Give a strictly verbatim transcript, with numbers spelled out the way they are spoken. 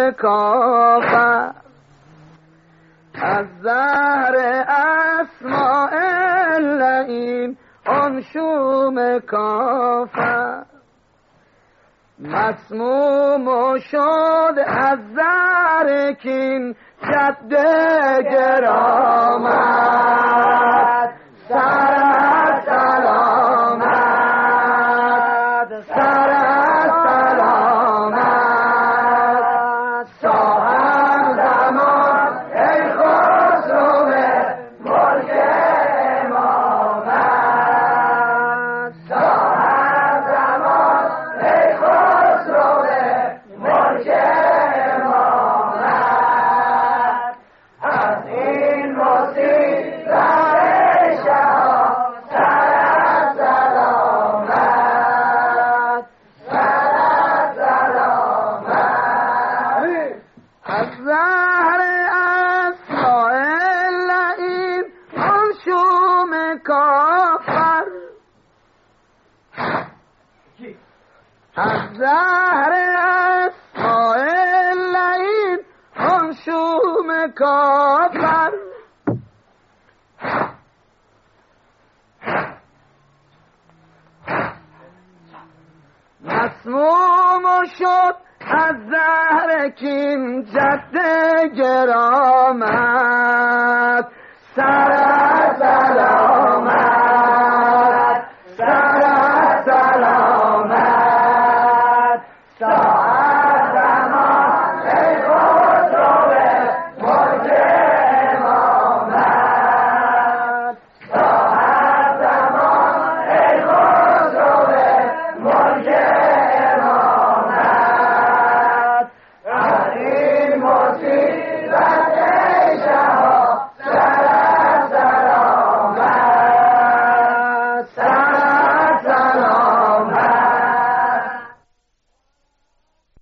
کافر از زهر اسماء اللعین آن شوم کافر مسموم و شد از زهر کین جد گرامت سر از سلامت سر از سلامت صاحب زمان ای خسرو ملک امامت صاحب زمان ای خسرو ملک امامت از این مصیبت از زهر اسماء اللعین آن شوم کافر مسموم شد از زهر کین جد گرامت سر از سلام